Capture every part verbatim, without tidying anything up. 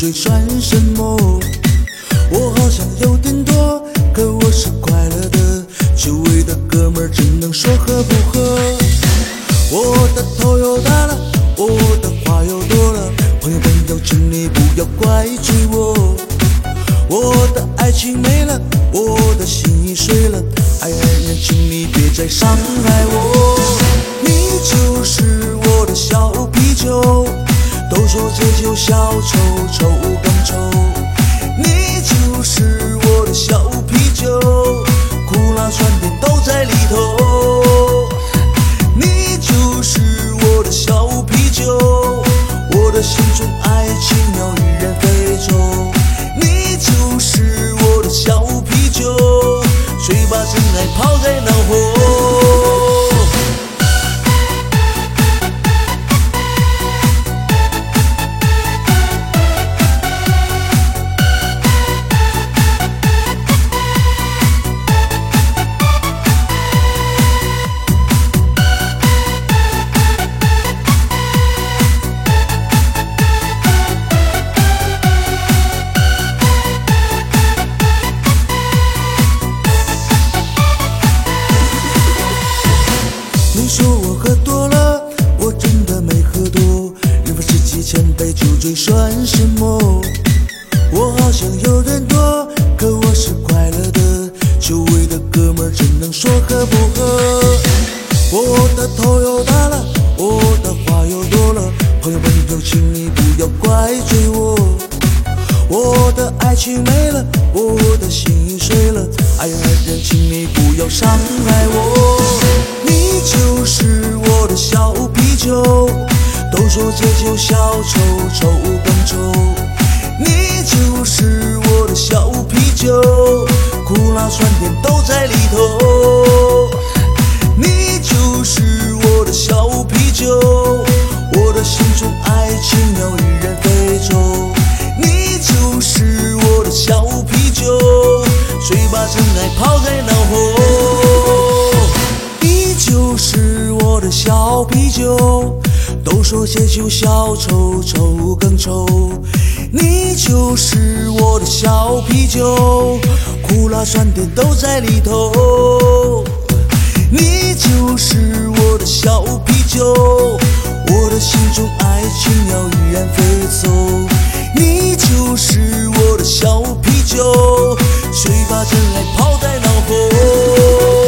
追算什么？我好像有点多，可我是快乐的。周围的哥们儿只能说合不合。我的头又大了，我的话又多了，朋友朋友，请你不要怪罪我。我的爱情没了，我的心已碎了，爱人，请你别再伤害我。你就是我的小啤酒，都说这酒小臭臭更臭。你就是我的小啤酒，苦辣酸甜都在里头。你就是我的小啤酒，我的心中爱情鸟依然飞走。你就是我的小啤酒，谁把真爱抛在脑后？你说我喝多了，我真的没喝多。人分十几千杯酒醉算什么？我好像有点多，可我是快乐的。周围的哥们儿只能说合不合。我的头又大了，我的话又多了，朋友朋友，请你不要怪罪我。我的爱情没了，我的心已碎了，爱人请你不要伤害我。你就是我的小啤酒，都说这酒小臭臭更臭。你就是我的小啤酒，苦辣酸甜都在里头。你就是我的小啤酒，我的心中爱情鸟依然飞走。你就是我的小啤酒，谁把真爱抛在脑后？你就是我的小啤酒，都说这酒小臭臭更臭。你就是我的小啤酒，苦辣酸甜都在里头。你就是我的小啤酒，我的心中爱情鸟依然飞走。你就是我的小啤酒，谁把真爱抛在脑后？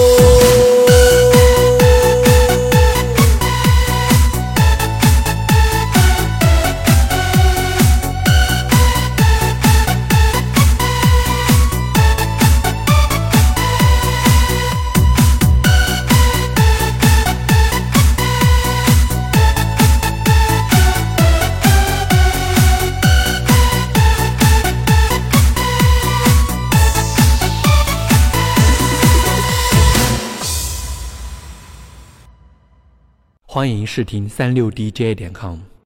欢迎试听三六 D J 点 com。